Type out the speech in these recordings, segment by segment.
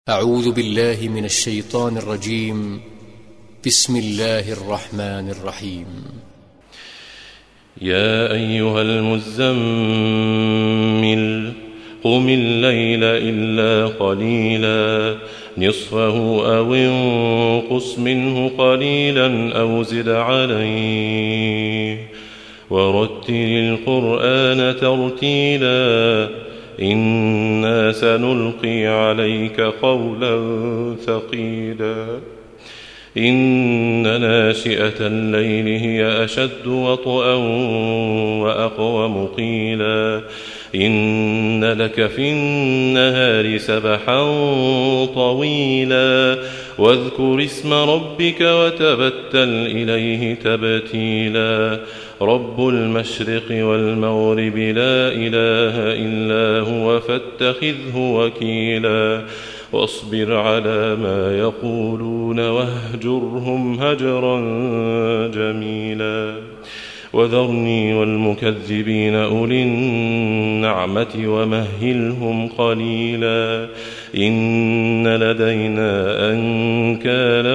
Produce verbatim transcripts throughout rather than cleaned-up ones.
أعوذ بالله من الشيطان الرجيم. بسم الله الرحمن الرحيم. يا أيها المزمل قم الليل إلا قليلا نصفه أو انقص منه قليلا أو زد عليه ورتل القرآن ترتيلا إنا سنلقي عليك قولا ثقيلا إن ناشئة الليل هي أشد وطئا وأقوم قيلا إن لك في النهار سبحا طويلا واذكر اسم ربك وتبتل إليه تبتيلا رب المشرق والمغرب لا إله إلا هو فاتخذه وكيلا واصبر على ما يقولون واهجرهم هجرا جميلا وذرني والمكذبين أولي النعمة ومهلهم قليلا إن لدينا أنكالا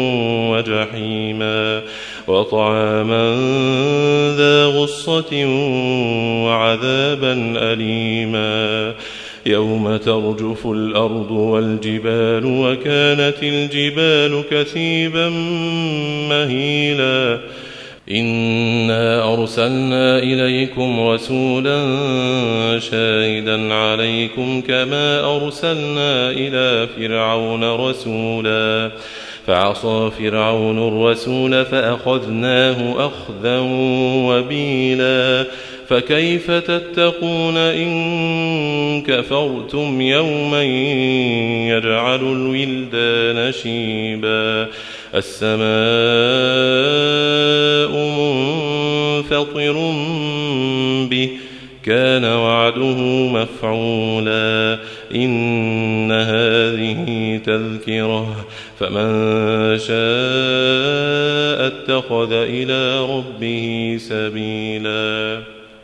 وجحيما وطعاما ذا غصة وعذابا أليما يوم ترجف الأرض والجبال وكانت الجبال كثيبا مهيلا إنا أرسلنا إليكم رسولا شاهدا عليكم كما أرسلنا إلى فرعون رسولا فعصى فرعون الرسول فأخذناه أخذا وبيلا فكيف تتقون إن كفرتم يوما يجعل الولدان شيبا السماء منفطر به كان وعده مفعولا إن هذه تذكرة فمن شاء اتخذ إلى ربه سبيلا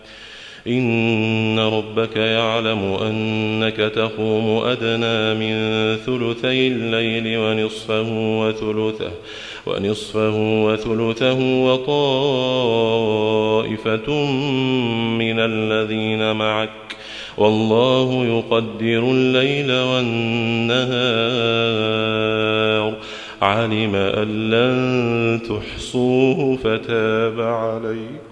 إن ربك يعلم أنك تقوم أدنى من ثلثي الليل ونصفه وثلثه ونصفه وثلثه وطائفة من الذين معك والله يقدر الليل والنهار علم أن لن تحصوه فتاب عليكم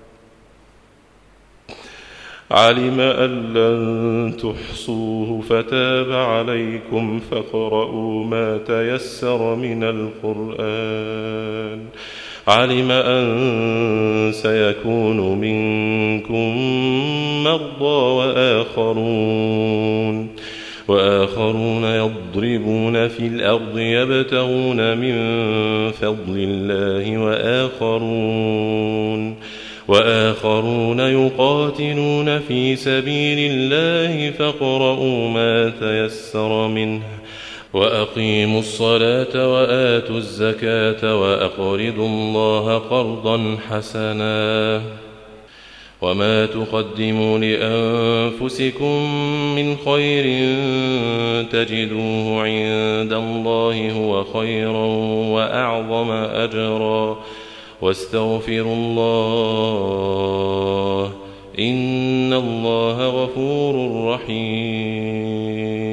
علم أن لن تحصوه فتاب عليكم فاقرؤوا ما تيسر من القرآن علم أن سيكون منكم مرضى وآخرون وآخرون يضربون في الأرض يبتغون من فضل الله وآخرون وآخرون يقاتلون في سبيل الله فاقرؤوا ما تيسر منه وأقيموا الصلاة وآتوا الزكاة وأقرضوا الله قرضا حسنا وما تقدموا لأنفسكم من خير تجدوه عند الله هو خيرا وأعظم أجرا واستغفروا الله إن الله غفور رحيم.